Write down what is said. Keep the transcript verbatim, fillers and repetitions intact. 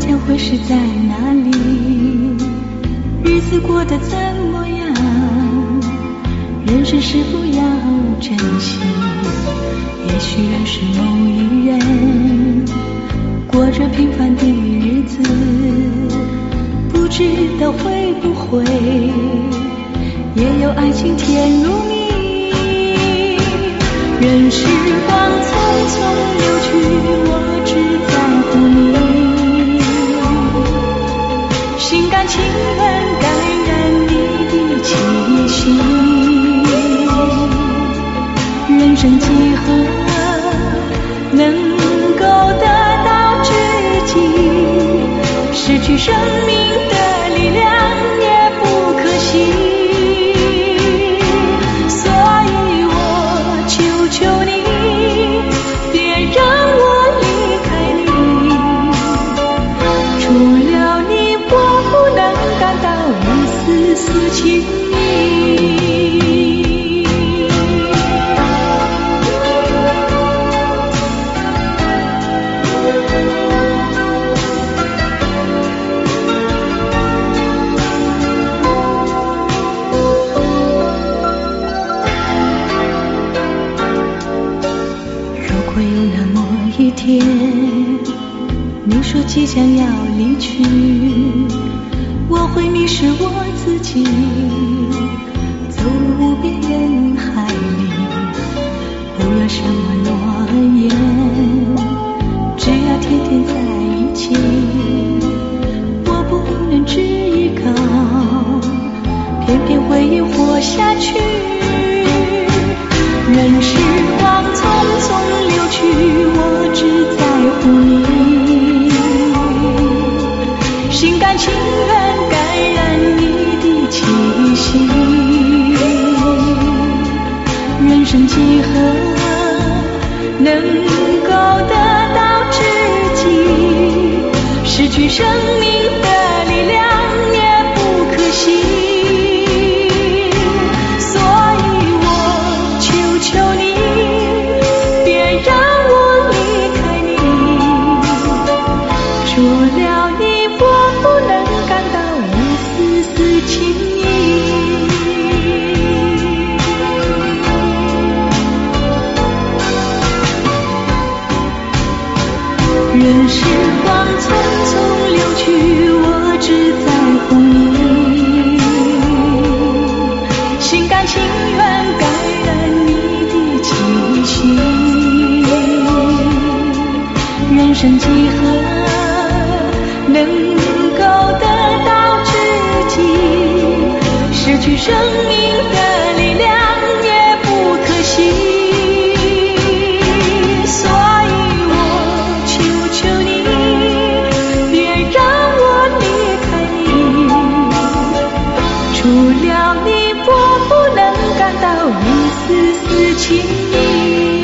将会是在哪里？日子过得怎么样？人生是否要珍惜？也许认识某一人，过着平凡的日子，不知道会不会也有爱情甜如蜜。任时光匆匆流去，我只在乎你，心甘情愿感染你的气息。人生几何能够得到知己，失去生命的力量也不可惜。丝情意，如果有那么一天，你说即将要离去，我会迷失我自己，走入无边人海里，不要什么诺言，只要天天在一起。我不能只依靠，偏偏回忆活下去。任时光匆匆流去，我只在乎你，心甘情愿感染你的气息。人生几何能够得到知己，失去生命的力量也不可惜。所以我求求你，别让我离开你，除了你我不能感到一丝丝情意。任时光匆匆流去，我只在乎你，心甘情愿感染你的气息。人生几何能够得到知己，失去生命的力量也不可惜。所以我求求你，别让我离开你，除了你我不能感到一丝丝情意。